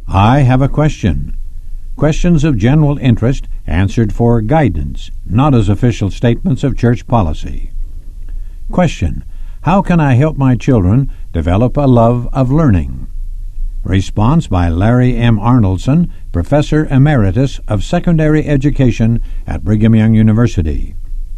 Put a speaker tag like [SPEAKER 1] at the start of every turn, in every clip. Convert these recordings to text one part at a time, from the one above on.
[SPEAKER 1] I have a question. Questions of general interest answered for guidance, not as official statements of church policy. Question: how can I help my children develop a love of learning? Response by Larry M. Arnoldson, Professor Emeritus of Secondary Education at Brigham Young University.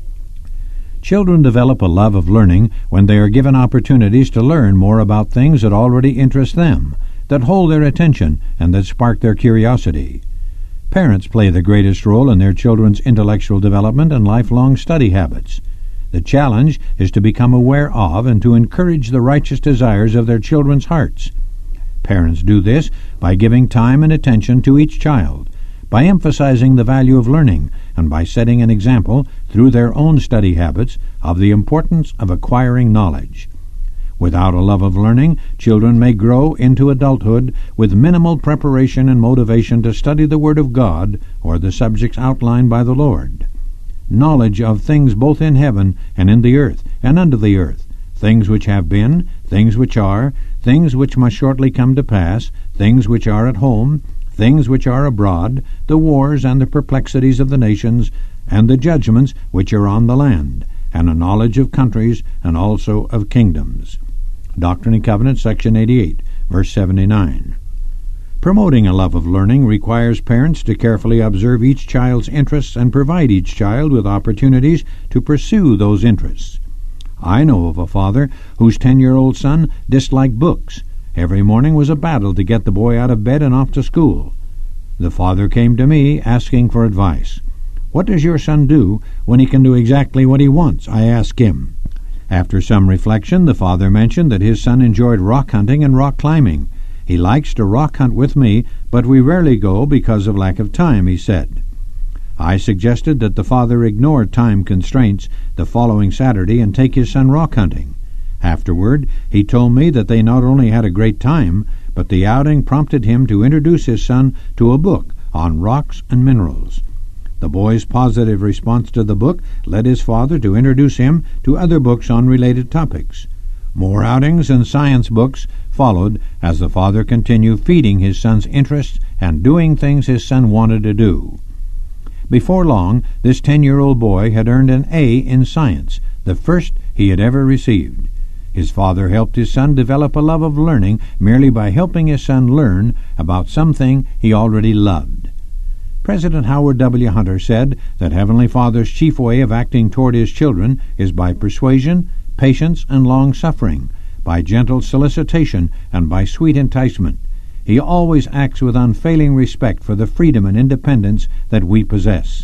[SPEAKER 1] Children develop a love of learning when they are given opportunities to learn more about things that already interest them, that hold their attention, and that spark their curiosity. Parents play the greatest role in their children's intellectual development and lifelong study habits. The challenge is to become aware of and to encourage the righteous desires of their children's hearts. Parents do this by giving time and attention to each child, by emphasizing the value of learning, and by setting an example through their own study habits of the importance of acquiring knowledge. Without a love of learning, children may grow into adulthood with minimal preparation and motivation to study the Word of God or the subjects outlined by the Lord. Knowledge of things both in heaven and in the earth and under the earth, things which have been, things which are, things which must shortly come to pass, things which are at home, things which are abroad, the wars and the perplexities of the nations, and the judgments which are on the land, and a knowledge of countries and also of kingdoms. Doctrine and Covenants, section 88, verse 79. Promoting a love of learning requires parents to carefully observe each child's interests and provide each child with opportunities to pursue those interests. I know of a father whose 10-year-old son disliked books. Every morning was a battle to get the boy out of bed and off to school. The father came to me asking for advice. "What does your son do when he can do exactly what he wants?" I asked him. After some reflection, the father mentioned that his son enjoyed rock hunting and rock climbing. "He likes to rock hunt with me, but we rarely go because of lack of time," he said. I suggested that the father ignore time constraints the following Saturday and take his son rock hunting. Afterward, he told me that they not only had a great time, but the outing prompted him to introduce his son to a book on rocks and minerals. The boy's positive response to the book led his father to introduce him to other books on related topics. More outings and science books followed as the father continued feeding his son's interests and doing things his son wanted to do. Before long, this 10-year-old boy had earned an A in science, the first he had ever received. His father helped his son develop a love of learning merely by helping his son learn about something he already loved. President Howard W. Hunter said that Heavenly Father's chief way of acting toward his children is by persuasion, patience, and long-suffering, by gentle solicitation, and by sweet enticement. He always acts with unfailing respect for the freedom and independence that we possess.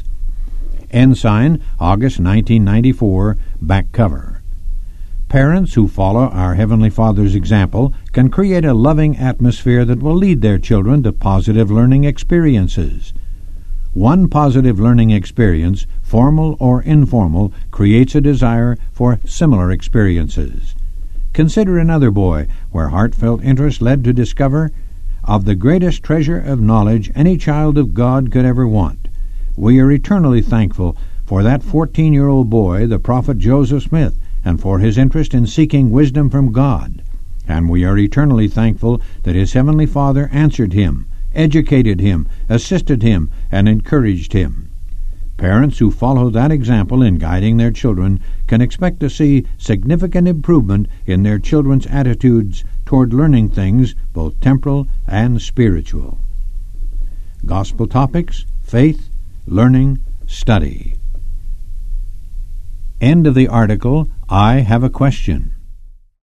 [SPEAKER 1] Ensign, August 1994, back cover. Parents who follow our Heavenly Father's example can create a loving atmosphere that will lead their children to positive learning experiences. One positive learning experience, formal or informal, creates a desire for similar experiences. Consider another boy where heartfelt interest led to discover of the greatest treasure of knowledge any child of God could ever want. We are eternally thankful for that 14-year-old boy, the prophet Joseph Smith, and for his interest in seeking wisdom from God. And we are eternally thankful that his Heavenly Father answered him, educated him, assisted him, and encouraged him. Parents who follow that example in guiding their children can expect to see significant improvement in their children's attitudes toward learning things, both temporal and spiritual. Gospel topics: faith, learning, study. End of the article, I Have a Question.